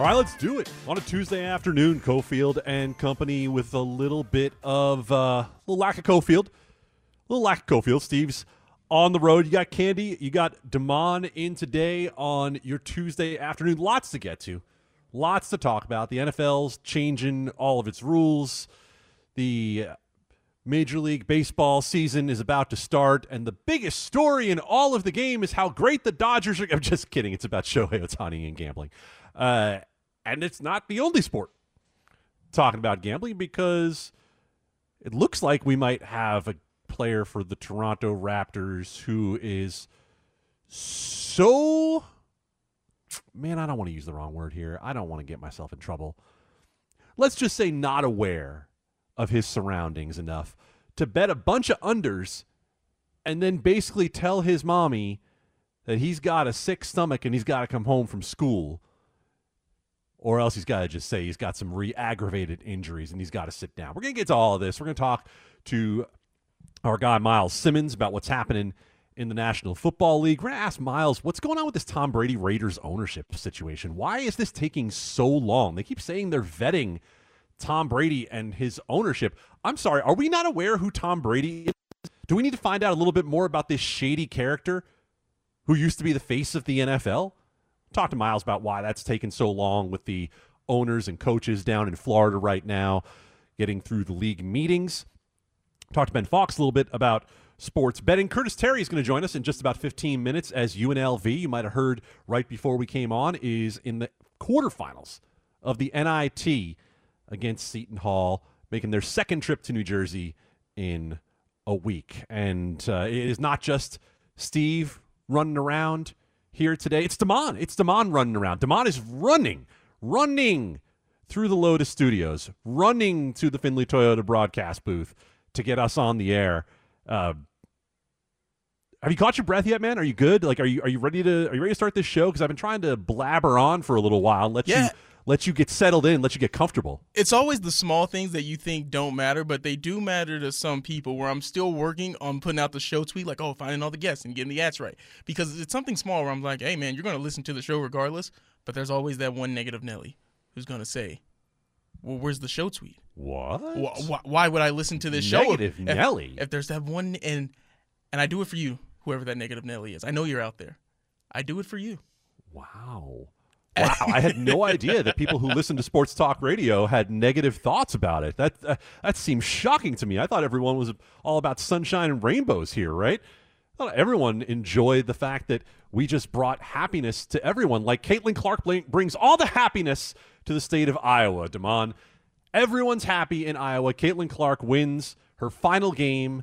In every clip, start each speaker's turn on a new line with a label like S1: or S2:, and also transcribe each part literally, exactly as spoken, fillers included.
S1: All right, let's do it. On a Tuesday afternoon, Cofield and company with a little bit of uh, a little lack of Cofield. A little lack of Cofield. Steve's on the road. You got Candy. You got Damon in today on your Tuesday afternoon. Lots to get to. Lots to talk about. The N F L's changing all of its rules. The Major League Baseball season is about to start, and the biggest story in all of the game is how great the Dodgers are. I'm just kidding. It's about Shohei Ohtani and gambling. Uh, and it's not the only sport talking about gambling, because it looks like we might have a player for the Toronto Raptors who is so, man, I don't want to use the wrong word here. I don't want to get myself in trouble. Let's just say not aware of his surroundings enough to bet a bunch of unders and then basically tell his mommy that he's got a sick stomach and he's got to come home from school. Or else he's got to just say he's got some re-aggravated injuries and he's got to sit down. We're going to get to all of this. We're going to talk to our guy Miles Simmons about what's happening in the National Football League. We're going to ask Miles, what's going on with this Tom Brady Raiders ownership situation? Why is this taking so long? They keep saying they're vetting Tom Brady and his ownership. I'm sorry, are we not aware who Tom Brady is? Do we need to find out a little bit more about this shady character who used to be the face of the N F L? Talk to Miles about why that's taken so long with the owners and coaches down in Florida right now getting through the league meetings. Talk to Ben Fox a little bit about sports betting. Curtis Terry is going to join us in just about fifteen minutes as U N L V, you might have heard right before we came on, is in the quarterfinals of the N I T against Seton Hall, making their second trip to New Jersey in a week. And uh, it is not just Steve running around here today. It's Damon. It's Damon running around. Damon is running, running through the Lotus Studios, running to the Findlay Toyota broadcast booth to get us on the air. Uh, have you caught your breath yet, man? Are you good? Like, are you are you ready to are you ready to start this show? Because I've been trying to blabber on for a little while. Let
S2: yeah.
S1: you let you get settled in, let you get comfortable.
S2: It's always the small things that you think don't matter, but they do matter to some people, where I'm still working on putting out the show tweet, like, oh, finding all the guests and getting the ads right. Because it's something small where I'm like, hey, man, you're going to listen to the show regardless, but there's always that one negative Nelly who's going to say, well, where's the show tweet?
S1: What?
S2: Why, why would I listen to this
S1: negative
S2: show? If,
S1: Nelly?
S2: If, if there's that one, and and I do it for you, whoever that negative Nelly is. I know you're out there. I do it for you.
S1: Wow. Wow, I had no idea that people who listen to sports talk radio had negative thoughts about it. That uh, that seems shocking to me. I thought everyone was all about sunshine and rainbows here, right? I thought everyone enjoyed the fact that we just brought happiness to everyone, like Caitlin Clark brings all the happiness to the state of Iowa, Damon. Everyone's happy in Iowa. Caitlin Clark wins her final game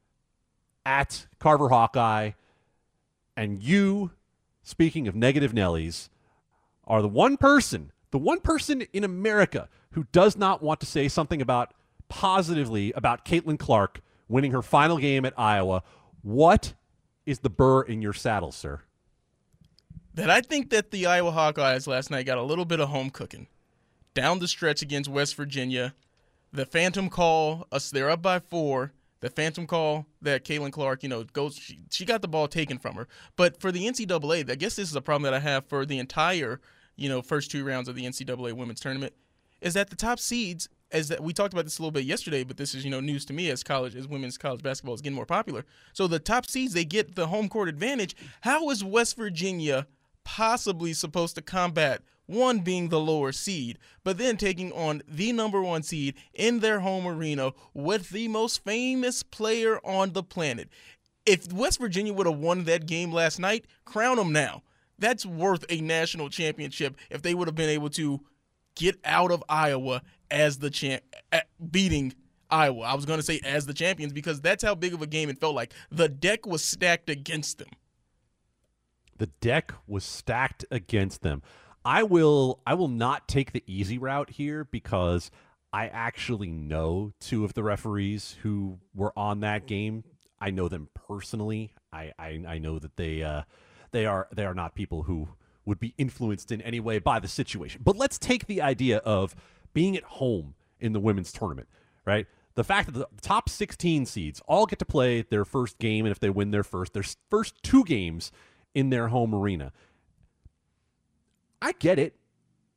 S1: at Carver Hawkeye. And you, speaking of negative Nellies, are the one person, the one person in America who does not want to say something about positively about Caitlin Clark winning her final game at Iowa. What is the burr in your saddle, sir?
S2: That I think that the Iowa Hawkeyes last night got a little bit of home cooking. Down the stretch against West Virginia, the phantom call, us they're up by four, the phantom call that Caitlin Clark, you know, goes, she, she got the ball taken from her. But for the N C double A, I guess this is a problem that I have for the entire, you know, first two rounds of the N C double A women's tournament, is that the top seeds, as that we talked about this a little bit yesterday, but this is, you know, news to me as college, as women's college basketball is getting more popular. So the top seeds, they get the home court advantage. How is West Virginia possibly supposed to combat one being the lower seed, but then taking on the number one seed in their home arena with the most famous player on the planet? If West Virginia would have won that game last night, crown them now. That's worth a national championship if they would have been able to get out of Iowa as the champ, beating Iowa. I was going to say as the champions, because that's how big of a game it felt like. The deck was stacked against them.
S1: The deck was stacked against them. I will I will not take the easy route here, because I actually know two of the referees who were on that game. I know them personally. I I, I know that they uh, they are they are not people who would be influenced in any way by the situation. But let's take the idea of being at home in the women's tournament, right? The fact that the top sixteen seeds all get to play their first game, and if they win their first, their first two games in their home arena. I get it.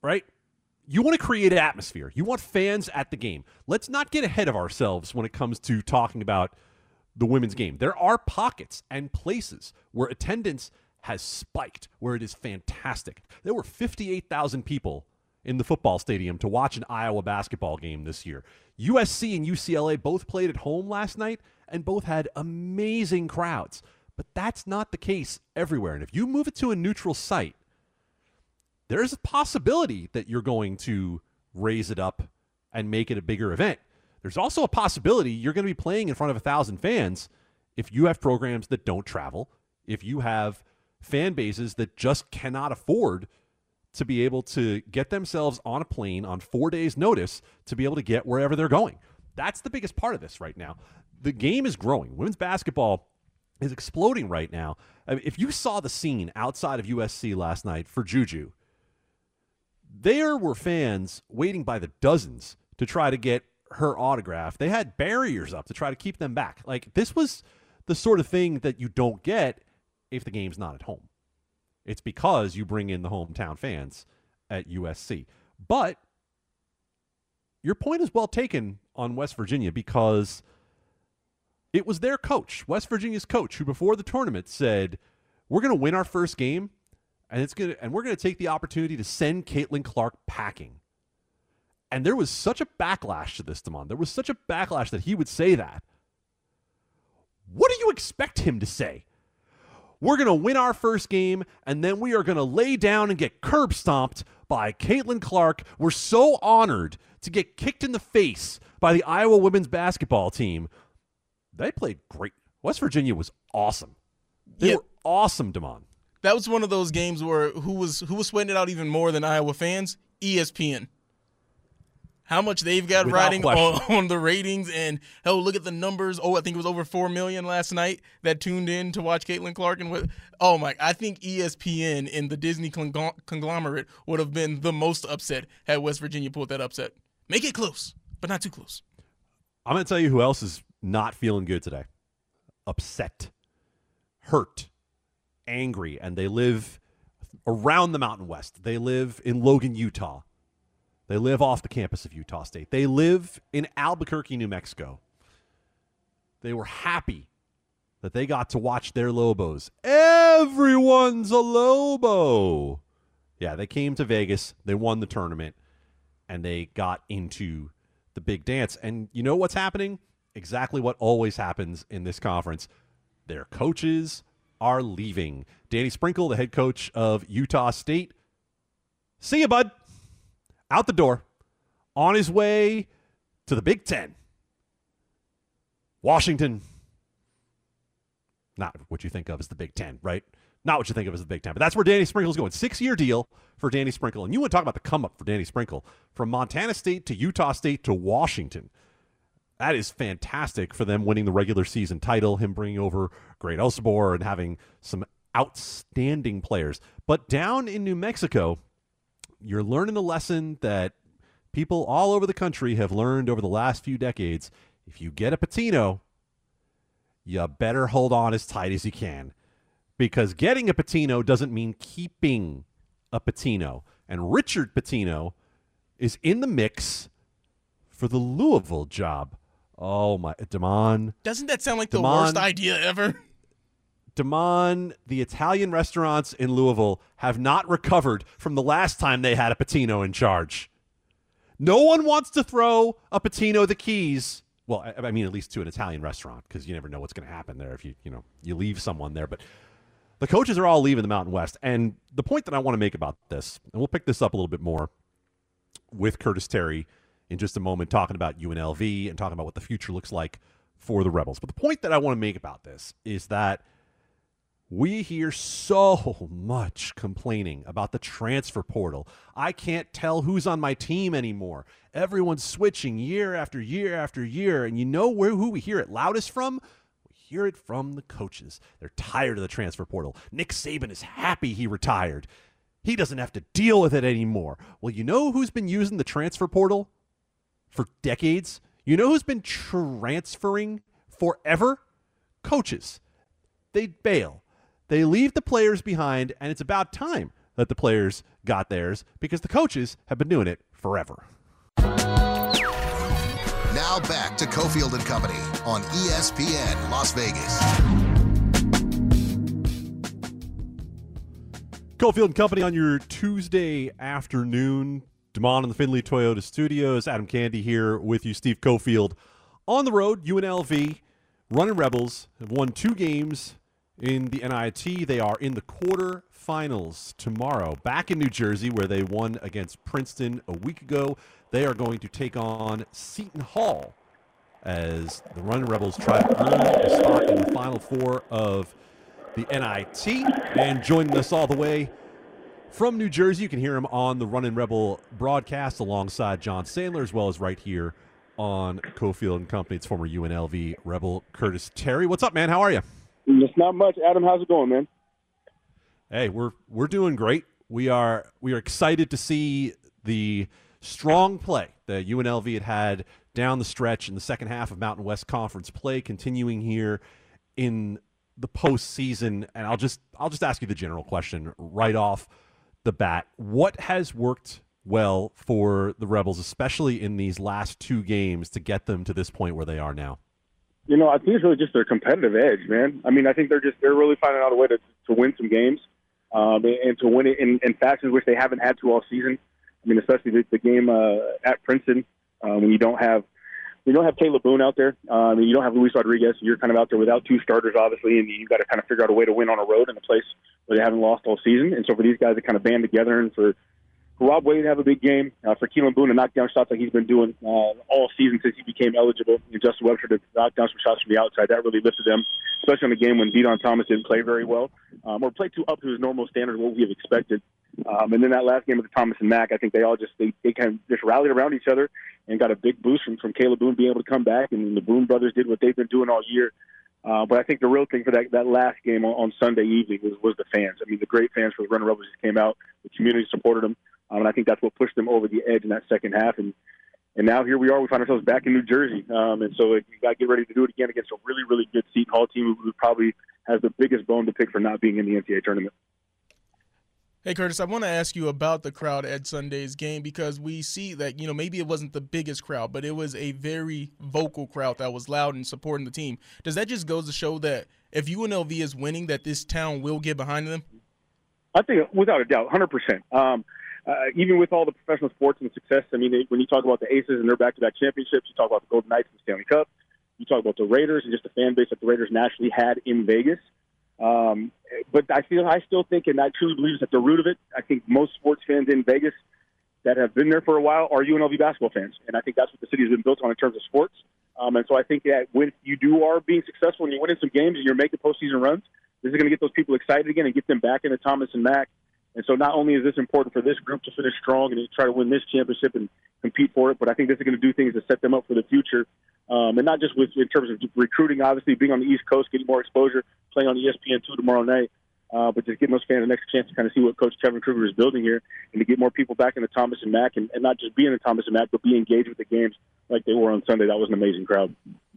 S1: right? You want to create an atmosphere. You want fans at the game. Let's not get ahead of ourselves when it comes to talking about the women's game. There are pockets and places where attendance has spiked, where it is fantastic. There were fifty-eight thousand people in the football stadium to watch an Iowa basketball game this year. U S C and U C L A both played at home last night and both had amazing crowds. But that's not the case everywhere. And if you move it to a neutral site, there's a possibility that you're going to raise it up and make it a bigger event. There's also a possibility you're going to be playing in front of a thousand fans if you have programs that don't travel, if you have fan bases that just cannot afford to be able to get themselves on a plane on four days' notice to be able to get wherever they're going. That's the biggest part of this right now. The game is growing. Women's basketball is exploding right now. I mean, if you saw the scene outside of U S C last night for Juju, there were fans waiting by the dozens to try to get her autograph. They had barriers up to try to keep them back. Like, this was the sort of thing that you don't get if the game's not at home. It's because you bring in the hometown fans at U S C. But your point is well taken on West Virginia, because it was their coach, West Virginia's coach, who before the tournament said, we're going to win our first game, and it's going to, and we're going to take the opportunity to send Caitlin Clark packing. And there was such a backlash to this, Damon. There was such a backlash that he would say that. What do you expect him to say? We're going to win our first game, and then we are going to lay down and get curb stomped by Caitlin Clark. We're so honored to get kicked in the face by the Iowa women's basketball team. They played great. West Virginia was awesome. They
S2: Yeah.
S1: were awesome, Damon.
S2: That was one of those games where who was who was sweating it out even more than Iowa fans? E S P N. How much they've got
S1: Without
S2: riding on,
S1: question.
S2: on the ratings, and hell, look at the numbers. Oh, I think it was over four million last night that tuned in to watch Caitlin Clark. And what? Oh my! I think E S P N and the Disney congl- conglomerate would have been the most upset had West Virginia pulled that upset. Make it close, but not too close.
S1: I'm going to tell you who else is not feeling good today. Upset, hurt, angry, and they live around the Mountain West. They live in Logan, Utah. They live off the campus of Utah State. They live in Albuquerque, New Mexico. They were happy that they got to watch their Lobos. Everyone's a Lobo. Yeah, they came to Vegas. They won the tournament, and they got into the big dance. And you know what's happening? Exactly what always happens in this conference. Their coaches are leaving. Danny Sprinkle, the head coach of Utah State. See you, bud. Out the door. On his way to the Big Ten. Washington. Not what you think of as the Big Ten, right? Not what you think of as the Big Ten. But that's where Danny Sprinkle's going. Six-year deal for Danny Sprinkle. And you want to talk about the come-up for Danny Sprinkle. From Montana State to Utah State to Washington. That is fantastic for them winning the regular season title, him bringing over Great Osibor and having some outstanding players. But down in New Mexico, you're learning the lesson that people all over the country have learned over the last few decades. If you get a Pitino, you better hold on as tight as you can. Because getting a Pitino doesn't mean keeping a Pitino. And Richard Pitino is in the mix for the Louisville job. Oh, my. Damon.
S2: Doesn't that sound like the
S1: Damon,
S2: worst idea ever?
S1: Damon, the Italian restaurants in Louisville have not recovered from the last time they had a Pitino in charge. No one wants to throw a Pitino the keys. Well, I, I mean, at least to an Italian restaurant, because you never know what's going to happen there if you, you know, you leave someone there. But the coaches are all leaving the Mountain West. And the point that I want to make about this, and we'll pick this up a little bit more with Curtis Terry in just a moment, talking about U N L V and talking about what the future looks like for the Rebels. But the point that I want to make about this is that we hear so much complaining about the transfer portal. I can't tell who's on my team anymore. Everyone's switching year after year after year. And you know where who we hear it loudest from? We hear it from the coaches. They're tired of the transfer portal. Nick Saban is happy he retired. He doesn't have to deal with it anymore. Well, you know who's been using the transfer portal for decades? You know who's been transferring forever? Coaches. They bail. They leave the players behind, and it's about time that the players got theirs because the coaches have been doing it forever.
S3: Now back to Cofield and Company on E S P N Las Vegas.
S1: Cofield and Company on your Tuesday afternoon. Damon in the Findlay Toyota Studios. Adam Candy here with you. Steve Cofield on the road. U N L V Running Rebels have won two games in the N I T. They are in the quarterfinals tomorrow. Back in New Jersey, where they won against Princeton a week ago. They are going to take on Seton Hall as the Running Rebels try to earn a spot in the Final Four of the N I T. And joining us all the way from New Jersey, you can hear him on the Running Rebel broadcast alongside John Sandler, as well as right here on Cofield and Company. It's former U N L V Rebel Curtis Terry. What's up, man? How are you?
S4: It's not much. Adam, how's it going, man?
S1: Hey, we're we're doing great. We are we are excited to see the strong play that U N L V had had down the stretch in the second half of Mountain West Conference play, continuing here in the postseason. And I'll just I'll just ask you the general question right off the bat. What has worked well for the Rebels, especially in these last two games, to get them to this point where they are now?
S4: You know, I think it's really just their competitive edge, man. I mean, I think they're just they're really finding out a way to to win some games, um, and to win it in, in fashions which they haven't had to all season. I mean, especially the, the game uh, at Princeton, uh, when you don't have you don't have Caleb Boone out there, um, and you don't have Luis Rodriguez. You're kind of out there without two starters, obviously, and you've got to kind of figure out a way to win on a road in a place where they haven't lost all season. And so for these guys to kind of band together, and for, for Rob Wade to have a big game, uh, for Keelan Boone to knock down shots like he's been doing uh, all season since he became eligible, and Justin Webster to knock down some shots from the outside, that really lifted them, especially on a game when De'Don Thomas didn't play very well, um, or play too up to his normal standard, what we have expected. Um, and then that last game with the Thomas and Mack, I think they all just they, they kind of just rallied around each other and got a big boost from, from Caleb Boone being able to come back, and the Boone brothers did what they've been doing all year. Uh, but I think the real thing for that, that last game on, on Sunday evening was, was the fans. I mean, the great fans for the Running Rebels just came out. The community supported them, um, and I think that's what pushed them over the edge in that second half. And and now here we are. We find ourselves back in New Jersey, um, and so you got to get ready to do it again against a really, really good Seton Hall team who probably has the biggest bone to pick for not being in the N C double A tournament.
S2: Hey, Curtis, I want to ask you about the crowd at Sunday's game, because we see that, you know, maybe it wasn't the biggest crowd, but it was a very vocal crowd that was loud and supporting the team. Does that just goes to show that if U N L V is winning, that this town will get behind them?
S4: I think without a doubt, one hundred percent. Um, uh, even with all the professional sports and success, I mean, they, when you talk about the Aces and their back-to-back championships, you talk about the Golden Knights and the Stanley Cup, you talk about the Raiders and just the fan base that the Raiders nationally had in Vegas. Um, but I feel, I still think, and I truly believe it's at the root of it, I think most sports fans in Vegas that have been there for a while are U N L V basketball fans. And I think that's what the city has been built on in terms of sports. Um, and so I think that when you do are being successful and you're winning some games and you're making postseason runs, this is going to get those people excited again and get them back into Thomas and Mack. And so not only is this important for this group to finish strong and to try to win this championship and compete for it, but I think this is going to do things to set them up for the future. Um, and not just with in terms of recruiting, obviously, being on the East Coast, getting more exposure, playing on E S P N two tomorrow night, uh, but just giving those fans the next chance to kind of see what Coach Kevin Kruger is building here and to get more people back into Thomas and Mack, and, and not just be in the Thomas and Mack, but be engaged with the games like they were on Sunday. That was an amazing crowd.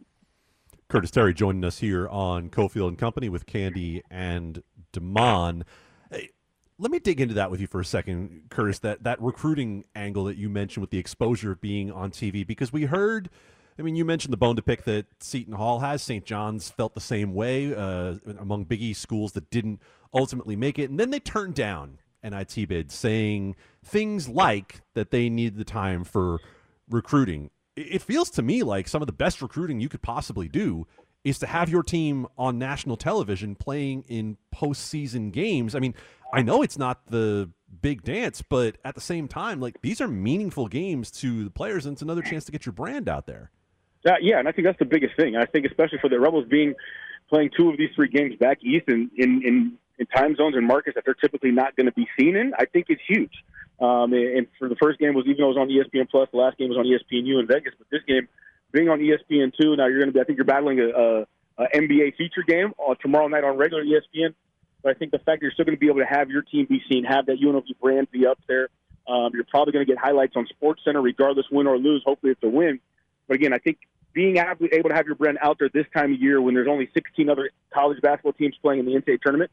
S1: Curtis Terry joining us here on Cofield and Company with Candy and Damon. Hey, let me dig into that with you for a second, Curtis, that, that recruiting angle that you mentioned with the exposure of being on T V, because we heard – I mean, you mentioned the bone to pick that Seton Hall has. Saint John's felt the same way uh, among Big East schools that didn't ultimately make it. And then they turned down N I T bids, saying things like that they need the time for recruiting. It feels to me like some of the best recruiting you could possibly do is to have your team on national television playing in postseason games. I mean, I know it's not the big dance, but at the same time, like, these are meaningful games to the players, and it's another chance to get your brand out there.
S4: Uh, yeah, and I think that's the biggest thing. I think especially for the Rebels being playing two of these three games back east in, in, in, in time zones and markets that they're typically not going to be seen in, I think it's huge. Um, and for the first game was, even though it was on E S P N Plus, the last game was on E S P N U in Vegas, but this game being on E S P N two, now you're going to be, I think you're battling a, a, a N B A feature game uh, tomorrow night on regular E S P N. But I think the fact that you're still going to be able to have your team be seen, have that U N L V brand be up there, um, you're probably going to get highlights on SportsCenter regardless, win or lose. Hopefully it's a win. But again, I think being able to have your brand out there this time of year when there's only sixteen other college basketball teams playing in the N C double A tournament,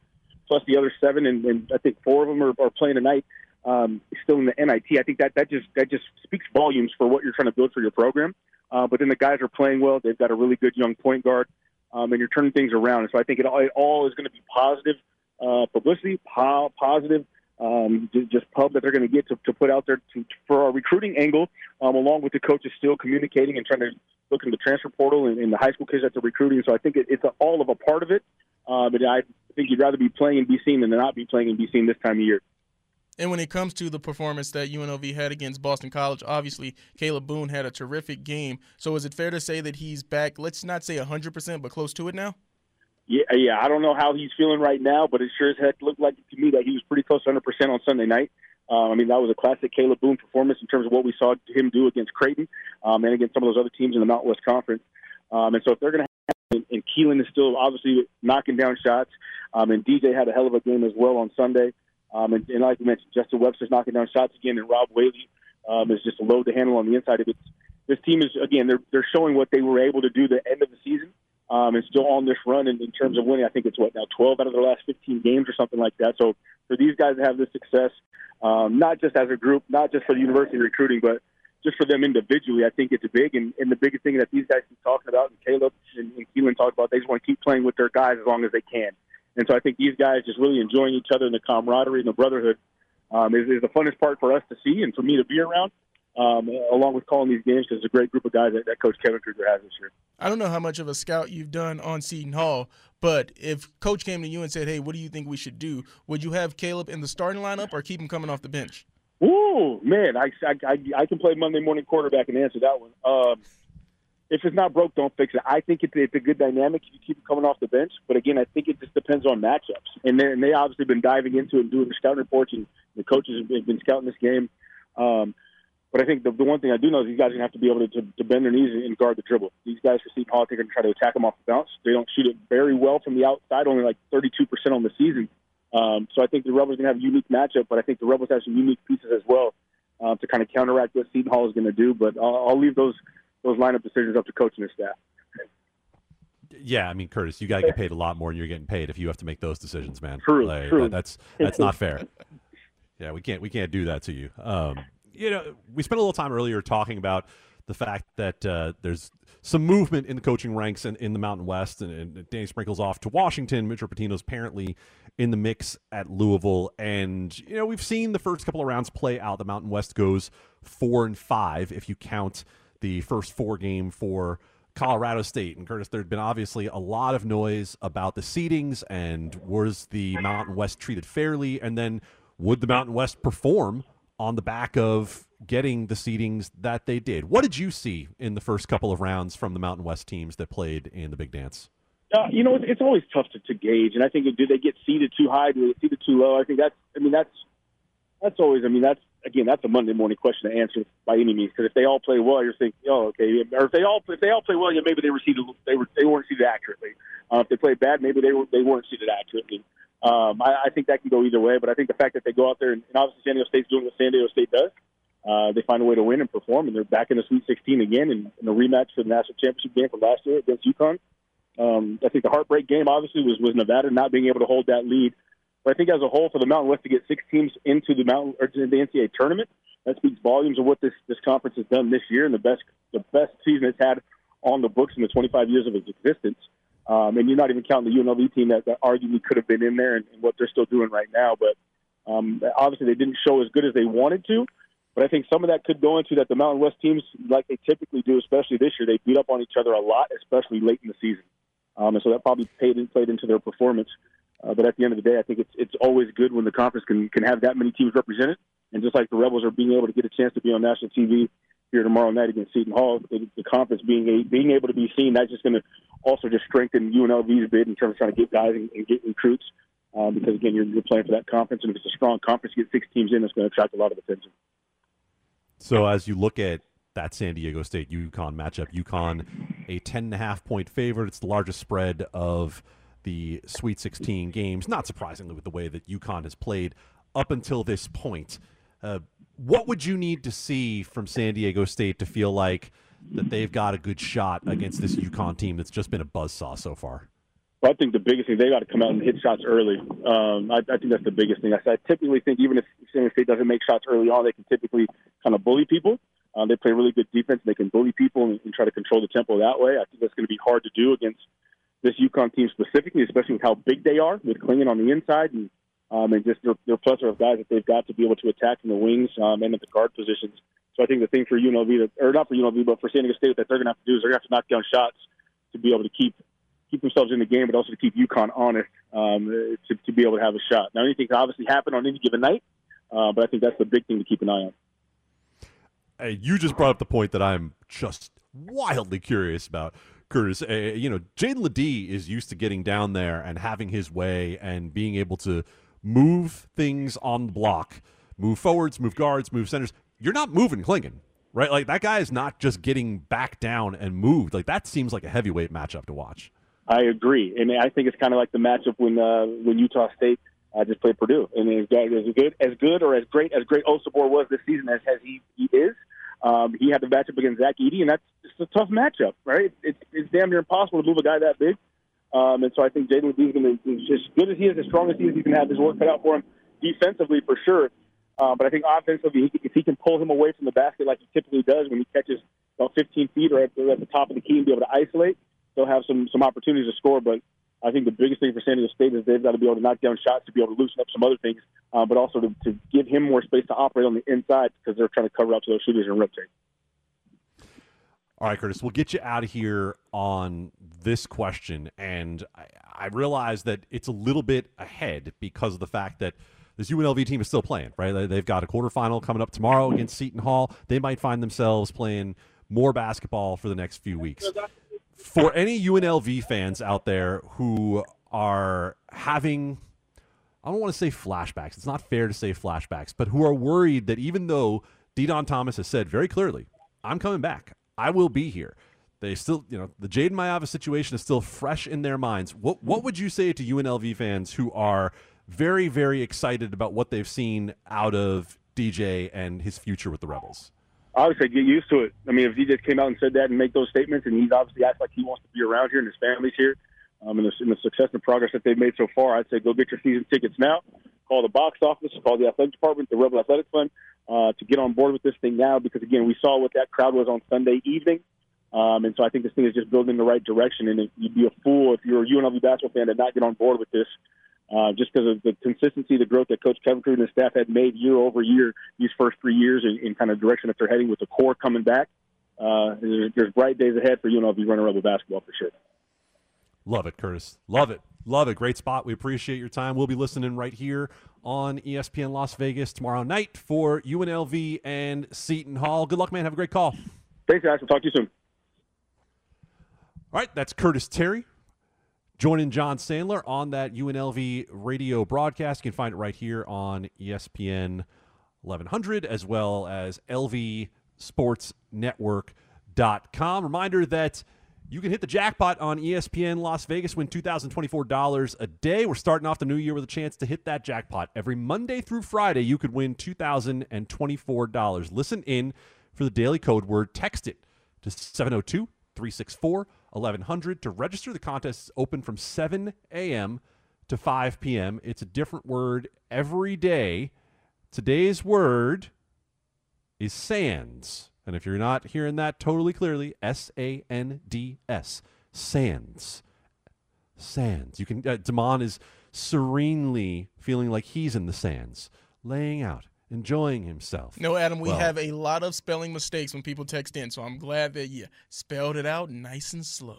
S4: plus the other seven, and, and I think four of them are, are playing tonight, um, still in the N I T. I think that, that just that just speaks volumes for what you're trying to build for your program. Uh, but then the guys are playing well. They've got a really good young point guard, um, and you're turning things around. And so I think it all, it all is going to be positive uh, publicity, po- positive um, just pub that they're going to get to, to put out there to, for our recruiting angle, um, along with the coaches still communicating and trying to look in the transfer portal and, and the high school kids that they're recruiting. So I think it, it's a, all of a part of it. Uh, but I think you'd rather be playing and be seen than not be playing and be seen this time of year.
S2: And when it comes to the performance that U N L V had against Boston College, obviously Caleb Boone had a terrific game. So is it fair to say that he's back, let's not say one hundred percent, but close to it now?
S4: Yeah, yeah. I don't know how he's feeling right now, but it sure as heck looked like to me that he was pretty close to one hundred percent on Sunday night. Um, I mean, that was a classic Caleb Boone performance in terms of what we saw him do against Creighton um, and against some of those other teams in the Mountain West Conference. Um, and so if they're going to have, and Keelan is still obviously knocking down shots, um, and D J had a hell of a game as well on Sunday. Um, and, and like you mentioned, Justin Webster's knocking down shots again, and Rob Whaley um, is just a load to handle on the inside of it. This team is, again, they're they're showing what they were able to do the end of the season. Um, and still on this run in, in terms of winning. I think it's, what, now twelve out of their last fifteen games or something like that. So for these guys to have this success, um, not just as a group, not just for the university recruiting, but just for them individually, I think it's big. And, and the biggest thing that these guys keep talking about, and Caleb and, and Keelan talk about, they just want to keep playing with their guys as long as they can. And so I think these guys just really enjoying each other and the camaraderie and the brotherhood um, is, is the funnest part for us to see and for me to be around. Um, along with calling these games, because it's a great group of guys that, that Coach Kevin Kruger has this year.
S2: I don't know how much of a scout you've done on Seton Hall, but if Coach came to you and said, hey, what do you think we should do, would you have Caleb in the starting lineup or keep him coming off the bench?
S4: Ooh, man, I, I, I can play Monday morning quarterback and answer that one. Um, if it's not broke, don't fix it. I think it's, it's a good dynamic if you keep him coming off the bench. But, again, I think it just depends on matchups. And, and they obviously been diving into it and doing the scouting reports, and the coaches have been, been scouting this game. Um, But I think the, the one thing I do know is these guys are going to have to be able to, to, to bend their knees and guard the dribble. These guys for Seton Hall, I think, are going to try to attack them off the bounce. They don't shoot it very well from the outside, only like thirty-two percent on the season. Um, so I think the Rebels are going to have a unique matchup, but I think the Rebels have some unique pieces as well uh, to kind of counteract what Seton Hall is going to do. But I'll, I'll leave those those lineup decisions up to coach and his staff.
S1: Yeah, I mean, Curtis, you got to get paid a lot more than you're getting paid if you have to make those decisions, man.
S4: True,
S1: like,
S4: true.
S1: That, that's that's not fair. Yeah, we can't we can't do that to you. Um, you know, we spent a little time earlier talking about the fact that uh, there's some movement in the coaching ranks in, in the Mountain West, and, and Danny Sprinkle's off to Washington. Mitch Rapatino's apparently in the mix at Louisville, and you know we've seen the first couple of rounds play out. The Mountain West goes four and five if you count the first four game for Colorado State. And Curtis, there'd been obviously a lot of noise about the seedings and was the Mountain West treated fairly, and then would the Mountain West perform on the back of getting the seedings that they did? What did you see in the first couple of rounds from the Mountain West teams that played in the Big Dance?
S4: Uh, you know, it's, it's always tough to, to gauge, and I think do they get seeded too high? Do they get seeded too low? I think that's, I mean, that's that's always, I mean, that's again, that's a Monday morning question to answer by any means. Because if they all play well, you're thinking, oh, okay, or if they all if they all play well, yeah, maybe they were seeded, they were they weren't seeded accurately. Uh, if they played bad, maybe they were they weren't seeded accurately. Um, I, I think that can go either way, but I think the fact that they go out there and, and obviously San Diego State's doing what San Diego State does. Uh, they find a way to win and perform, and they're back in the Sweet sixteen again in, in a rematch for the national championship game from last year against UConn. Um, I think the heartbreak game obviously was, was Nevada not being able to hold that lead. But I think as a whole for the Mountain West to get six teams into the Mountain or to the N C double A tournament, that speaks volumes of what this, this conference has done this year and the best the best season it's had on the books in the twenty-five years of its existence. Um, and you're not even counting the U N L V team that, that arguably could have been in there and, and what they're still doing right now. But um, obviously they didn't show as good as they wanted to. But I think some of that could go into that the Mountain West teams, like they typically do, especially this year, they beat up on each other a lot, especially late in the season. Um, and so that probably paid and played into their performance. Uh, but at the end of the day, I think it's it's always good when the conference can, can have that many teams represented. And just like the Rebels are being able to get a chance to be on national T V here tomorrow night against Seton Hall, the, the conference being a, being able to be seen, that's just going to also just strengthen U N L V's bid in terms of trying to get guys and, and get recruits. Um, because, again, you're, you're playing for that conference. And if it's a strong conference, you get six teams in, it's going to attract a lot of attention.
S1: So as you look at that San Diego State UConn matchup, UConn a ten and a half point favorite. It's the largest spread of the Sweet sixteen games, not surprisingly with the way that UConn has played up until this point. Uh, what would you need to see from San Diego State to feel like that they've got a good shot against this UConn team that's just been a buzzsaw so far?
S4: Well, I think the biggest thing, they got to come out and hit shots early. Um, I, I think that's the biggest thing. I, I typically think even if San Diego State doesn't make shots early on, they can typically kind of bully people. Um, they play really good defense. They can bully people and, and try to control the tempo that way. I think that's going to be hard to do against this UConn team specifically, especially with how big they are with Clingan on the inside and um, and just their, their plethora of guys that they've got to be able to attack in the wings um, and at the guard positions. So I think the thing for U N L V, to, or not for U N L V, but for San Diego State that they're going to have to do is they're going to have to knock down shots to be able to keep keep themselves in the game, but also to keep UConn honest um, to, to be able to have a shot. Now, anything can obviously happen on any given night, uh, but I think that's the big thing to keep an eye on.
S1: Hey, you just brought up the point that I'm just wildly curious about, Curtis. Uh, you know, Jaden Ledee is used to getting down there and having his way and being able to move things on the block, move forwards, move guards, move centers. You're not moving Clingan, right? Like, that guy is not just getting back down and moved. Like, that seems like a heavyweight matchup to watch.
S4: I agree, and I think it's kind of like the matchup when uh, when Utah State uh, just played Purdue, and as good as good or as great as great Osobor was this season as, as he, he is, um, he had the matchup against Zach Edey, and that's just a tough matchup, right? It's it's damn near impossible to move a guy that big, um, and so I think Jaden Ledee is going to, as good as he is, as strong as he is, he's going to have his work cut out for him defensively for sure. Uh, but I think offensively, if he can pull him away from the basket like he typically does when he catches about fifteen feet or at the, at the top of the key and be able to isolate, they'll have some some opportunities to score. But I think the biggest thing for San Diego State is they've got to be able to knock down shots to be able to loosen up some other things, uh, but also to, to give him more space to operate on the inside because they're trying to cover up to those shooters and rotate.
S1: All right, Curtis, we'll get you out of here on this question. And I, I realize that it's a little bit ahead because of the fact that this U N L V team is still playing, right? They've got a quarterfinal coming up tomorrow against Seton Hall. They might find themselves playing more basketball for the next few weeks. For any U N L V fans out there who are having, I don't want to say flashbacks. It's not fair to say flashbacks, but who are worried that even though De'Don Thomas has said very clearly, I'm coming back, I will be here. They still, you know, the Jaden Mayava situation is still fresh in their minds. What what would you say to U N L V fans who are very, very excited about what they've seen out of D J and his future with the Rebels?
S4: I would say get used to it. I mean, if D J came out and said that and make those statements, and he's obviously acts like he wants to be around here and his family's here, um, and, the, and the success and progress that they've made so far, I'd say go get your season tickets now. Call the box office, call the athletic department, the Rebel Athletic Fund, uh, to get on board with this thing now because, again, we saw what that crowd was on Sunday evening. Um, and so I think this thing is just building in the right direction, and you'd be a fool if you're a U N L V basketball fan to not get on board with this. Uh, just because of the consistency, the growth that Coach Kevin Crew and his staff had made year over year these first three years in, in kind of direction that they're heading with the core coming back. Uh, there's, there's bright days ahead for U N L V running Rebel basketball for sure.
S1: Love it, Curtis. Love it. Love it. Great spot. We appreciate your time. We'll be listening right here on E S P N Las Vegas tomorrow night for U N L V and Seton Hall. Good luck, man. Have a great call.
S4: Thanks, guys. We'll talk to you soon.
S1: All right, that's Curtis Terry joining John Sandler on that U N L V radio broadcast. You can find it right here on E S P N eleven hundred as well as L V sports network dot com. Reminder that you can hit the jackpot on E S P N Las Vegas, win two thousand twenty-four dollars a day. We're starting off the new year with a chance to hit that jackpot. Every Monday through Friday, you could win two thousand twenty-four dollars. Listen in for the daily code word. Text it to seven oh two, three six four, eleven hundred to register. The contest is open from seven a.m. to five p.m. It's a different word every day. Today's word is sands. And if you're not hearing that totally clearly, S A N D S. Sands. Sands. You can, uh, Damon is serenely feeling like he's in the sands, laying out, enjoying himself.
S2: No, Adam, we
S1: well,
S2: have a lot of spelling mistakes when people text in, so I'm glad that you spelled it out nice and slow.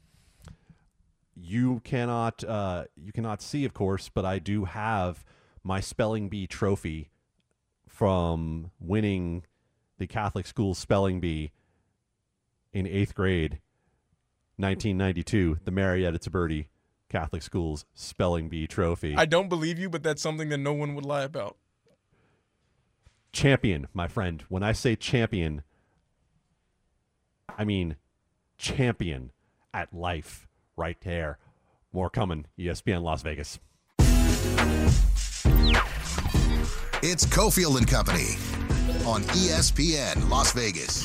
S1: You cannot, uh, you cannot see, of course, but I do have my Spelling Bee trophy from winning the Catholic School Spelling Bee in eighth grade, nineteen ninety-two, the Marietta Tiberti Catholic Schools Spelling Bee trophy.
S2: I don't believe you, but that's something that no one would lie about.
S1: Champion, my friend. When I say champion, I mean champion at life right there. More coming, E S P N Las Vegas.
S3: It's Cofield and Company on E S P N Las Vegas.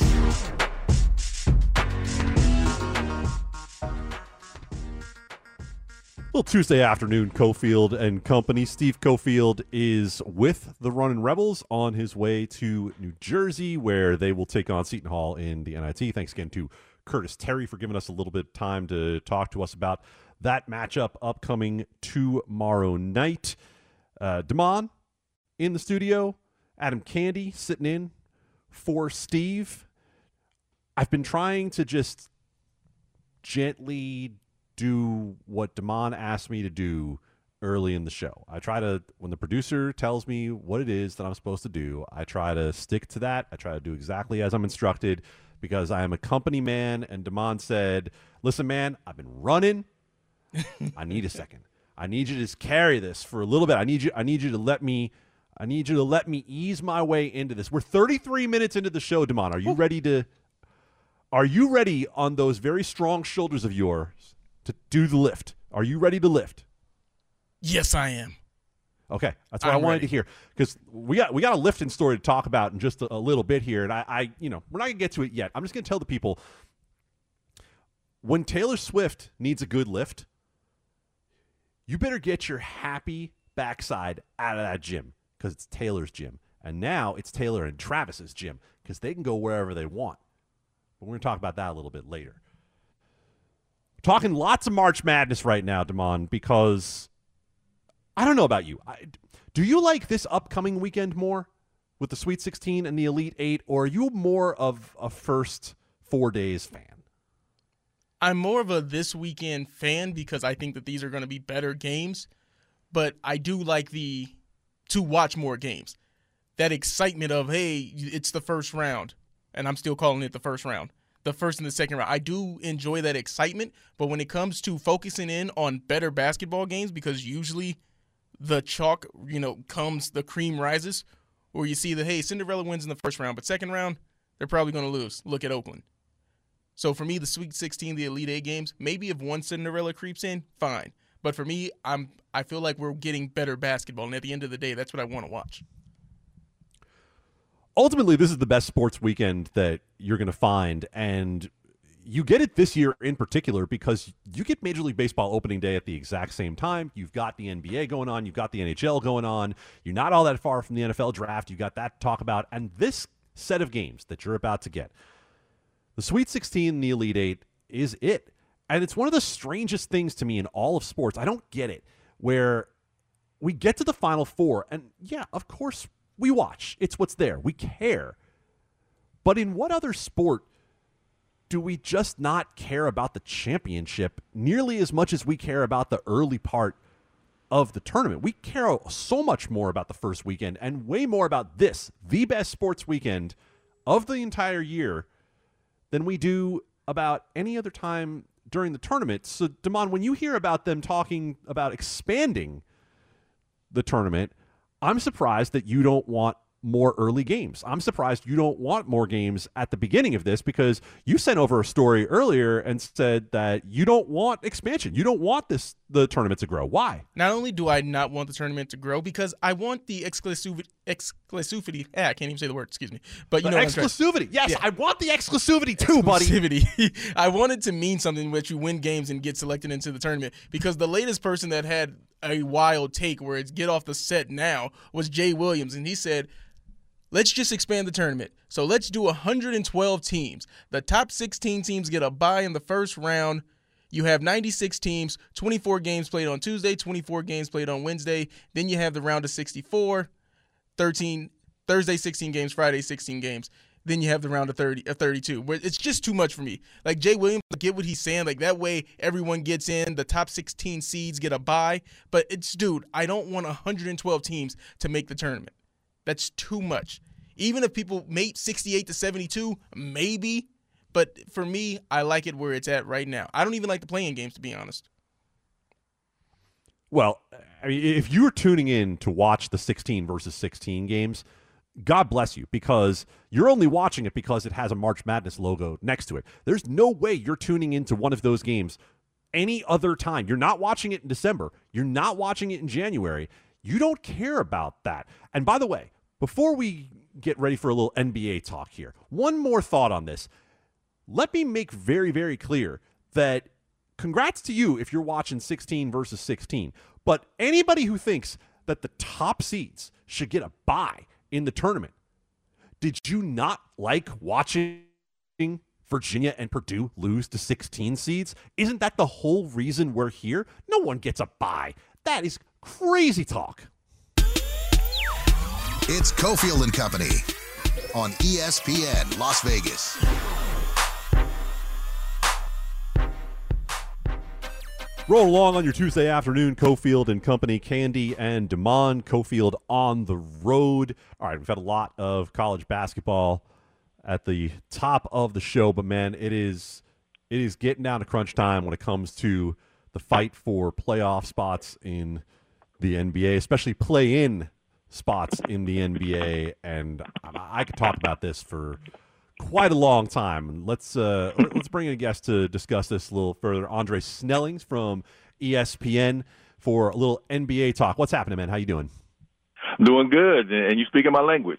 S1: Well, Tuesday afternoon, Cofield and company. Steve Cofield is with the Runnin' Rebels on his way to New Jersey, where they will take on Seton Hall in the N I T. Thanks again to Curtis Terry for giving us a little bit of time to talk to us about that matchup upcoming tomorrow night. Uh, Damon in the studio, Adam Candy sitting in for Steve. I've been trying to just gently do what Damon asked me to do early in the show. I try to, when the producer tells me what it is that I'm supposed to do, I try to stick to that. I try to do exactly as I'm instructed because I am a company man, and Damon said, listen, man, I've been running. I need a second. I need you to just carry this for a little bit. I need you, I need you to let me, I need you to let me ease my way into this. We're thirty-three minutes into the show, Damon. Are you ready to, are you ready on those very strong shoulders of yours to do the lift? Are you ready to lift?
S2: Yes, I am.
S1: Okay, that's what
S2: I'm
S1: I wanted
S2: ready.
S1: to hear, because we got we got a lifting story to talk about in just a, a little bit here, and I, I, you know, we're not gonna get to it yet. I'm just gonna tell the people, when Taylor Swift needs a good lift, you better get your happy backside out of that gym, because it's Taylor's gym, and now it's Taylor and Travis's gym, because they can go wherever they want. But we're gonna talk about that a little bit later. Talking lots of March Madness right now, Damon, because I don't know about you. I, do you like this upcoming weekend more with the Sweet sixteen and the Elite Eight, or are you more of a first four days fan?
S2: I'm more of a this weekend fan because I think that these are going to be better games, but I do like the to watch more games. That excitement of, hey, it's the first round, and I'm still calling it the first round. The first and the second round. I do enjoy that excitement, but when it comes to focusing in on better basketball games, because usually the chalk, you know, comes, the cream rises, where you see that, hey, Cinderella wins in the first round, but second round, they're probably going to lose. Look at Oakland. So for me, the Sweet sixteen, the Elite Eight games, maybe if one Cinderella creeps in, fine. But for me, I'm I feel like we're getting better basketball, and at the end of the day, that's what I want to watch.
S1: Ultimately, this is the best sports weekend that you're going to find, and you get it this year in particular because you get Major League Baseball opening day at the exact same time. You've got the N B A going on. You've got the N H L going on. You're not all that far from the N F L draft. You've got that to talk about. And this set of games that you're about to get, the Sweet sixteen and the Elite Eight, is it. And it's one of the strangest things to me in all of sports. I don't get it, where we get to the Final Four, and yeah, of course, we watch. It's what's there. We care. But in what other sport do we just not care about the championship nearly as much as we care about the early part of the tournament? We care so much more about the first weekend and way more about this, the best sports weekend of the entire year, than we do about any other time during the tournament. So, Damon, when you hear about them talking about expanding the tournament, I'm surprised that you don't want more early games. I'm surprised you don't want more games at the beginning of this, because you sent over a story earlier and said that you don't want expansion. You don't want this the tournament to grow. Why?
S2: Not only do I not want the tournament to grow, because I want the exclusivity. exclusivity eh, I can't even say the word. Excuse me. But you
S1: the
S2: know
S1: exclusivity. Yes,
S2: Yeah.
S1: I want the exclusivity too, buddy.
S2: Exclusivity. I want it to mean something in which you win games and get selected into the tournament, because the latest person that had a wild take where it's get off the set now was Jay Williams, and he said, let's just expand the tournament. So let's do one hundred twelve teams. The top sixteen teams get a bye in the first round. You have ninety-six teams, twenty-four games played on Tuesday, twenty-four games played on Wednesday. Then you have the round of sixty-four, thirteen, Thursday sixteen games, Friday sixteen games. Then you have the round of thirty, of thirty-two. Where it's just too much for me. Like Jay Williams, I get what he's saying. Like that way everyone gets in. The top sixteen seeds get a bye. But it's, dude, I don't want one hundred twelve teams to make the tournament. That's too much. Even if people mate sixty-eight to seventy-two, maybe. But for me, I like it where it's at right now. I don't even like the playing games, to be honest.
S1: Well, I mean, if you're tuning in to watch the sixteen versus sixteen games, God bless you, because you're only watching it because it has a March Madness logo next to it. There's no way you're tuning into one of those games any other time. You're not watching it in December. You're not watching it in January. You don't care about that. And by the way, before we get ready for a little N B A talk here, one more thought on this. Let me make very, very clear that congrats to you if you're watching sixteen versus sixteen. But anybody who thinks that the top seeds should get a bye in the tournament, did you not like watching Virginia and Purdue lose to sixteen seeds? Isn't that the whole reason we're here? No one gets a bye. That is crazy talk.
S3: It's Cofield and Company on E S P N Las Vegas.
S1: Roll along on your Tuesday afternoon, Cofield and Company, Candy and Damon. Cofield on the road. All right, we've had a lot of college basketball at the top of the show, but man, it is it is getting down to crunch time when it comes to the fight for playoff spots in the N B A, especially play-in spots in the N B A. And I, I could talk about this for quite a long time. Let's uh, let's bring in a guest to discuss this a little further. Andre Snellings from E S P N for a little N B A talk. What's happening, man? How you doing?
S5: Doing good, and you speaking my language.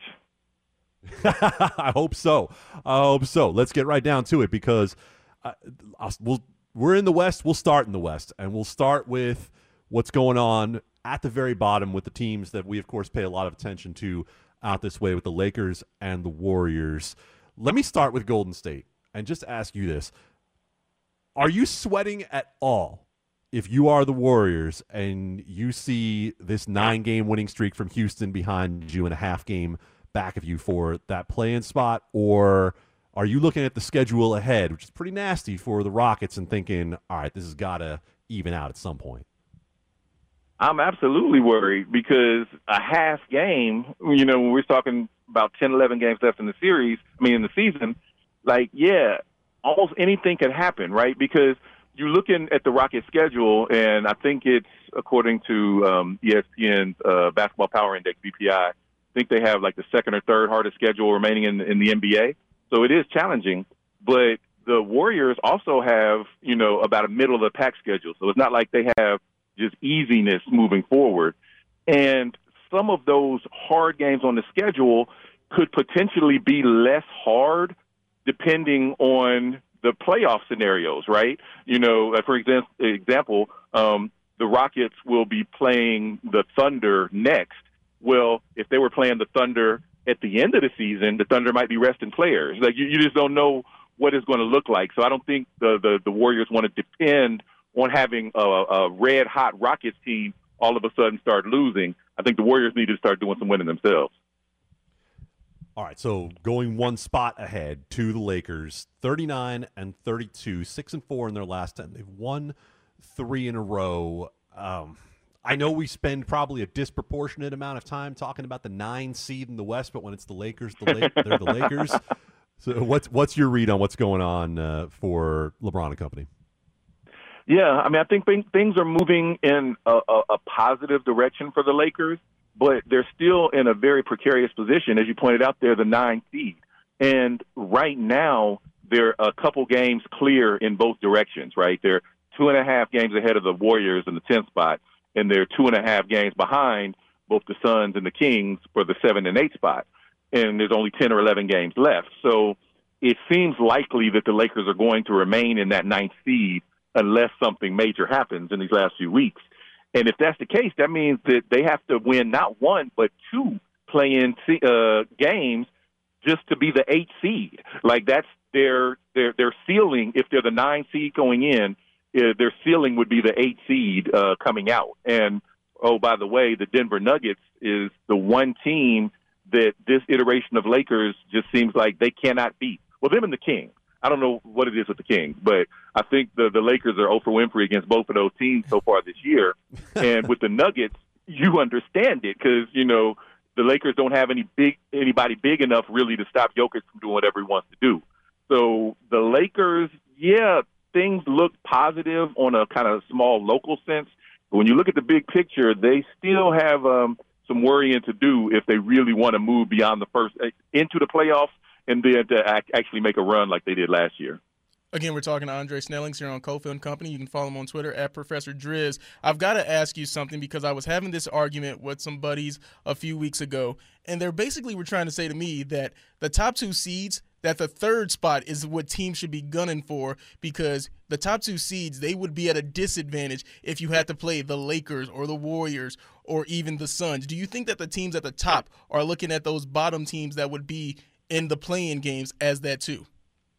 S1: I hope so. I hope so. Let's get right down to it because uh, we'll, we're in the West. We'll start in the West, and we'll start with what's going on at the very bottom with the teams that we, of course, pay a lot of attention to out this way with the Lakers and the Warriors. Let me start with Golden State and just ask you this. Are you sweating at all if you are the Warriors and you see this nine-game winning streak from Houston behind you and a half game back of you for that play-in spot? Or are you looking at the schedule ahead, which is pretty nasty for the Rockets, and thinking, all right, this has got to even out at some point?
S5: I'm absolutely worried because a half game, you know, when we're talking about ten, eleven games left in the series, I mean, in the season, like, yeah, almost anything could happen, right? Because you're looking at the Rockets schedule, and I think it's, according to um, E S P N's uh, Basketball Power Index, B P I, I think they have like the second or third hardest schedule remaining in, in the N B A. So it is challenging, but the Warriors also have, you know, about a middle of the pack schedule. So it's not like they have just easiness moving forward. And some of those hard games on the schedule could potentially be less hard depending on the playoff scenarios, right? You know, for example, um, the Rockets will be playing the Thunder next. Well, if they were playing the Thunder at the end of the season, the Thunder might be resting players. Like you, you just don't know what it's going to look like. So I don't think the, the, the Warriors want to depend on having a, a red-hot Rockets team all of a sudden start losing. I think the Warriors need to start doing some winning themselves.
S1: All right, so going one spot ahead to the Lakers, thirty-nine and thirty-two, six and four in their last ten. They've won three in a row. Um, I know we spend probably a disproportionate amount of time talking about the nine seed in the West, but when it's the Lakers, the Lake, they're the Lakers. So what's what's your read on what's going on uh, for LeBron and company?
S5: Yeah, I mean, I think things are moving in a, a, a positive direction for the Lakers, but they're still in a very precarious position. As you pointed out, they're the nine seed. And right now, they're a couple games clear in both directions, right? They're two and a half games ahead of the Warriors in the tenth spot, and they're two and a half games behind both the Suns and the Kings for the seven and eight spot. And there's only ten or eleven games left. So it seems likely that the Lakers are going to remain in that ninth seed unless something major happens in these last few weeks. And if that's the case, that means that they have to win not one, but two play-in uh, games just to be the eighth seed. Like that's their their their ceiling. If they're the nine seed going in, uh, their ceiling would be the eighth seed uh, coming out. And, oh, by the way, the Denver Nuggets is the one team that this iteration of Lakers just seems like they cannot beat. Well, them and the Kings. I don't know what it is with the Kings, but I think the, the Lakers are Oprah Winfrey against both of those teams so far this year. And with the Nuggets, you understand it because, you know, the Lakers don't have any big anybody big enough really to stop Jokic from doing whatever he wants to do. So the Lakers, yeah, things look positive on a kind of small local sense. But when you look at the big picture, they still have um, some worrying to do if they really want to move beyond the first into the playoffs and then to actually make a run like they did last year.
S2: Again, we're talking to Andre Snellings here on Cofield and Company. You can follow him on Twitter at Professor Driz. I've got to ask you something because I was having this argument with some buddies a few weeks ago, and they basically were trying to say to me that the top two seeds, that the third spot is what teams should be gunning for, because the top two seeds, they would be at a disadvantage if you had to play the Lakers or the Warriors or even the Suns. Do you think that the teams at the top are looking at those bottom teams that would be in the play-in games as that too?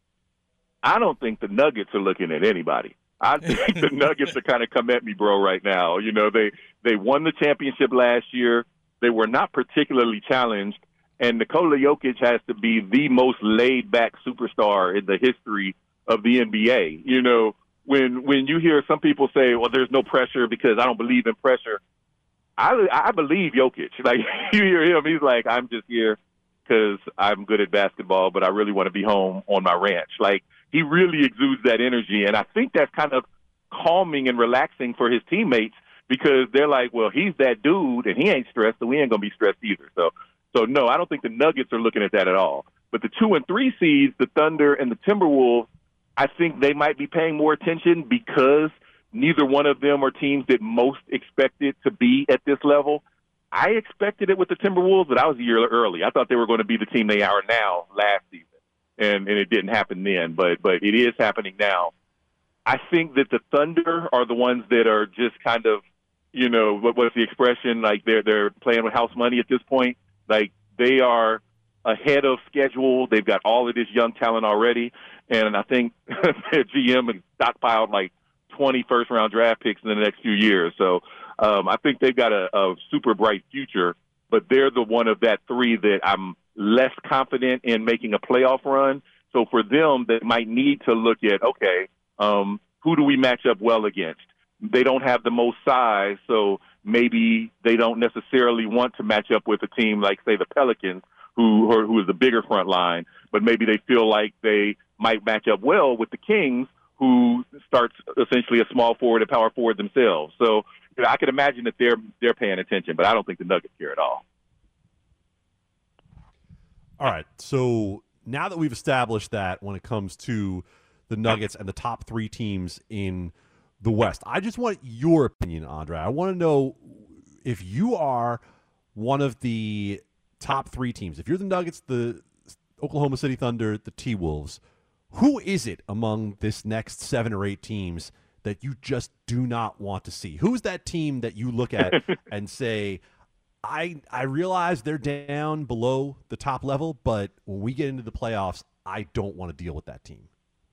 S5: I don't think the Nuggets are looking at anybody. I think the Nuggets are kind of come at me, bro, right now. You know, they, they won the championship last year. They were not particularly challenged. And Nikola Jokic has to be the most laid-back superstar in the history of the N B A. You know, when when you hear some people say, well, there's no pressure because I don't believe in pressure, I, I believe Jokic. Like, you hear him, he's like, I'm just here because I'm good at basketball, but I really want to be home on my ranch. Like, he really exudes that energy, and I think that's kind of calming and relaxing for his teammates because they're like, well, he's that dude, and he ain't stressed, so we ain't going to be stressed either. So, So, no, I don't think the Nuggets are looking at that at all. But the two and three seeds, the Thunder and the Timberwolves, I think they might be paying more attention because neither one of them are teams that most expected to be at this level. I expected it with the Timberwolves, but I was a year early. I thought they were going to be the team they are now last season, and, and it didn't happen then. But, but it is happening now. I think that the Thunder are the ones that are just kind of, you know, what, what's the expression? Like they're they're playing with house money at this point. Like, they are ahead of schedule. They've got all of this young talent already. And I think their G M has stockpiled like twenty first-round draft picks in the next few years. So um, I think they've got a, a super bright future, but they're the one of that three that I'm less confident in making a playoff run. So for them, they might need to look at, okay, um, who do we match up well against? They don't have the most size, so maybe they don't necessarily want to match up with a team like, say, the Pelicans, who who is the bigger front line, but maybe they feel like they might match up well with the Kings, who starts essentially a small forward and power forward themselves. So you know, I could imagine that they're they're paying attention, but I don't think the Nuggets care at all.
S1: All right, so now that we've established that when it comes to the Nuggets and the top three teams in the West, I just want your opinion, Andre. I want to know if you are one of the top three teams. If you're the Nuggets, the Oklahoma City Thunder, the T-Wolves, who is it among this next seven or eight teams that you just do not want to see? Who's that team that you look at and say, I I realize they're down below the top level, but when we get into the playoffs, I don't want to deal with that team?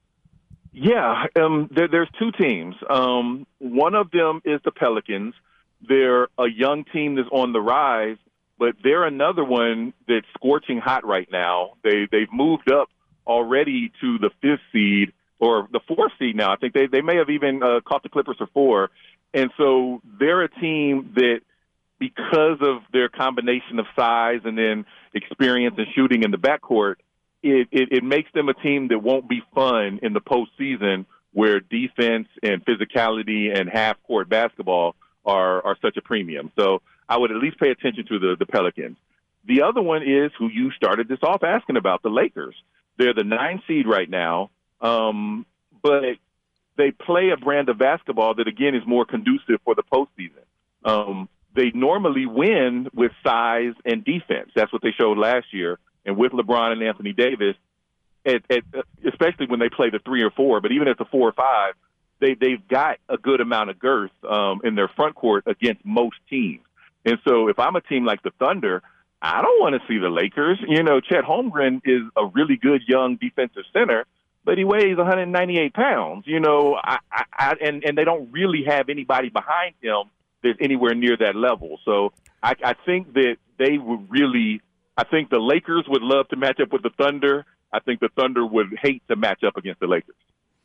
S5: Yeah, um, there, there's two teams. Um, one of them is the Pelicans. They're a young team that's on the rise, but they're another one that's scorching hot right now. They, they've moved up already to the fifth seed or the fourth seed now. I think they, they may have even uh, caught the Clippers for four. And so they're a team that, because of their combination of size and then experience and shooting in the backcourt, It, it, it makes them a team that won't be fun in the postseason, where defense and physicality and half-court basketball are, are such a premium. So I would at least pay attention to the, the Pelicans. The other one is who you started this off asking about, the Lakers. They're the nine seed right now, um, but they play a brand of basketball that, again, is more conducive for the postseason. Um, they normally win with size and defense. That's what they showed last year. And with LeBron and Anthony Davis, at, at, especially when they play the three or four, but even at the four or five, they, they've got a good amount of girth um, in their front court against most teams. And so if I'm a team like the Thunder, I don't want to see the Lakers. You know, Chet Holmgren is a really good young defensive center, but he weighs one hundred ninety-eight pounds. You know, I, I, I, and, and they don't really have anybody behind him that's anywhere near that level. So I, I think that they would really – I think the Lakers would love to match up with the Thunder. I think the Thunder would hate to match up against the Lakers.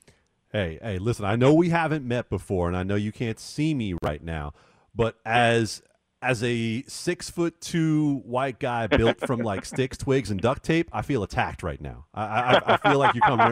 S1: Hey, hey, listen, I know we haven't met before, and I know you can't see me right now, but as as a six foot two white guy built from like sticks, twigs, and duct tape, I feel attacked right now. I, I, I feel like you're coming.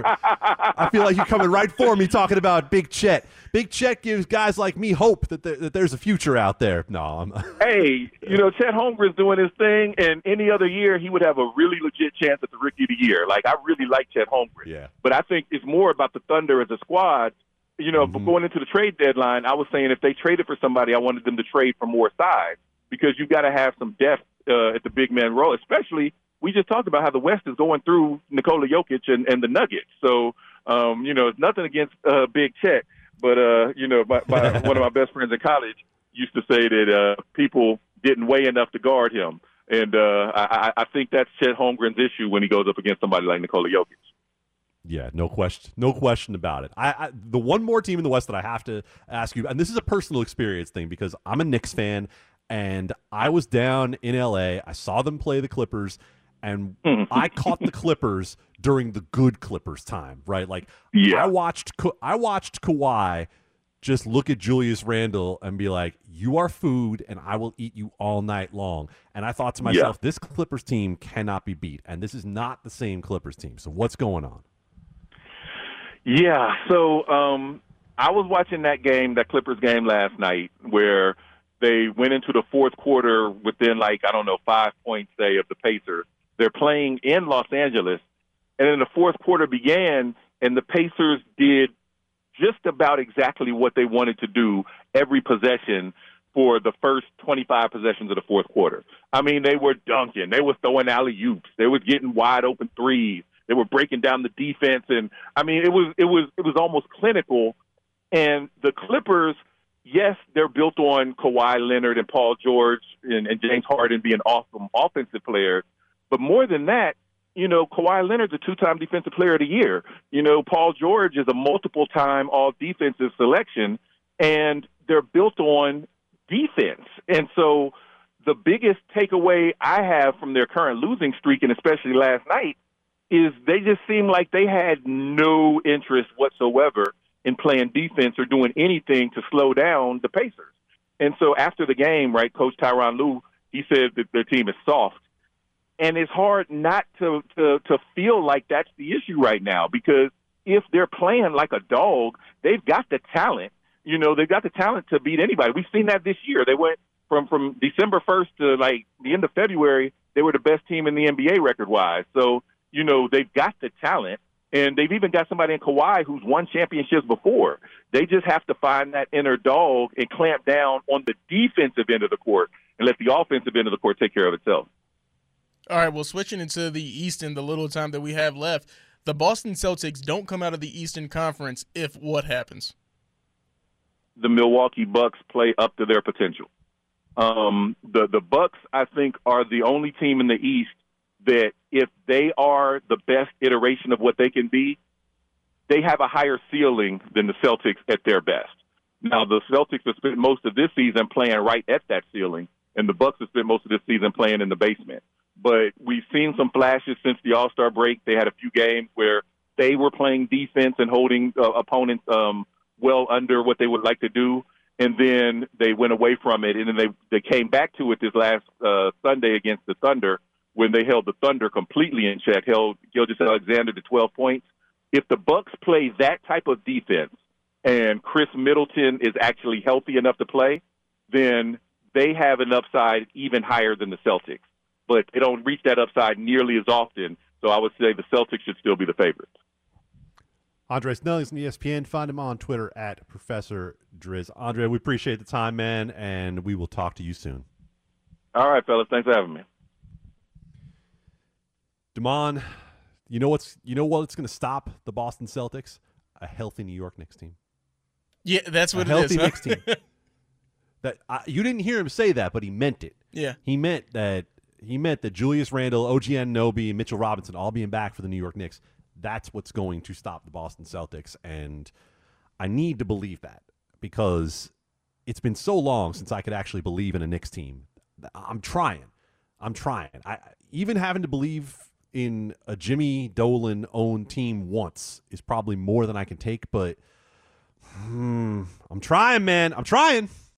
S1: I feel like you're coming right for me, talking about Big Chet. Big Chet gives guys like me hope that there, that there's a future out there. No, I'm.
S5: Hey, you know, Chet Holmgren's doing his thing, and any other year he would have a really legit chance at the Rookie of the Year. Like, I really like Chet Holmgren.
S1: Yeah.
S5: But I think it's more about the Thunder as a squad. You know, mm-hmm. going into the trade deadline, I was saying if they traded for somebody, I wanted them to trade for more size, because you've got to have some depth uh, at the big man role, especially we just talked about how the West is going through Nikola Jokic and, and the Nuggets. So, um, you know, it's nothing against uh, Big Chet, but, uh, you know, my, my, one of my best friends in college used to say that uh, people didn't weigh enough to guard him. And uh, I, I think that's Chet Holmgren's issue when he goes up against somebody like Nikola Jokic.
S1: Yeah, no question, no question about it. I, I the one more team in the West that I have to ask you, and this is a personal experience thing because I'm a Knicks fan, and I was down in L A. I saw them play the Clippers, and I caught the Clippers during the good Clippers time, right? Like
S5: yeah.
S1: I watched, I watched Kawhi just look at Julius Randle and be like, "You are food, and I will eat you all night long." And I thought to myself,
S5: yeah.
S1: this Clippers team cannot be beat, and this is not the same Clippers team. So what's going on?
S5: Yeah, so um, I was watching that game, that Clippers game last night, where they went into the fourth quarter within, like, I don't know, five points, say, of the Pacers. They're playing in Los Angeles, and then the fourth quarter began, and the Pacers did just about exactly what they wanted to do every possession for the first twenty-five possessions of the fourth quarter. I mean, they were dunking. They were throwing alley-oops. They were getting wide-open threes. They were breaking down the defense, and I mean, it was it was it was almost clinical. And the Clippers, yes, they're built on Kawhi Leonard and Paul George and, and James Harden being awesome offensive players, but more than that, you know, Kawhi Leonard's a two-time Defensive Player of the Year. You know, Paul George is a multiple-time All-Defensive selection, and they're built on defense. And so, the biggest takeaway I have from their current losing streak, and especially last night, is they just seem like they had no interest whatsoever in playing defense or doing anything to slow down the Pacers. And so after the game, right, Coach Tyronn Lue, he said that their team is soft. And it's hard not to, to, to feel like that's the issue right now, because if they're playing like a dog, they've got the talent. You know, they've got the talent to beat anybody. We've seen that this year. They went from, from December first to, like, the end of February, they were the best team in the N B A record-wise. So, you know, they've got the talent, and they've even got somebody in Kawhi who's won championships before. They just have to find that inner dog and clamp down on the defensive end of the court and let the offensive end of the court take care of itself.
S2: All right, well, switching into the East in the little time that we have left, the Boston Celtics don't come out of the Eastern Conference if what happens?
S5: The Milwaukee Bucks play up to their potential. Um, the, the Bucks, I think, are the only team in the East that if they are the best iteration of what they can be, they have a higher ceiling than the Celtics at their best. Now, the Celtics have spent most of this season playing right at that ceiling, and the Bucks have spent most of this season playing in the basement. But we've seen some flashes since the All-Star break. They had a few games where they were playing defense and holding uh, opponents um, well under what they would like to do, and then they went away from it, and then they, they came back to it this last uh, Sunday against the Thunder, when they held the Thunder completely in check, held Gilgeous-Alexander to twelve points. If the Bucks play that type of defense and Chris Middleton is actually healthy enough to play, then they have an upside even higher than the Celtics. But they don't reach that upside nearly as often, so I would say the Celtics should still be the favorites.
S1: Andre Snelling's on E S P N. Find him on Twitter at Professor Driz. Andre, we appreciate the time, man, and we will talk to you soon.
S5: All right, fellas. Thanks for having me.
S1: Damon, you know what's you know what's going to stop the Boston Celtics? A healthy New York Knicks team.
S2: Yeah, that's what
S1: a
S2: it
S1: healthy
S2: is. Huh?
S1: Knicks team. That I, you didn't hear him say that, but he meant it.
S2: Yeah,
S1: he meant that. He meant that Julius Randle, O G Anunoby, and Mitchell Robinson all being back for the New York Knicks. That's what's going to stop the Boston Celtics, and I need to believe that because it's been so long since I could actually believe in a Knicks team. I'm trying. I'm trying. I even having to believe in a Jimmy Dolan-owned team once is probably more than I can take, but hmm, I'm trying, man. I'm trying.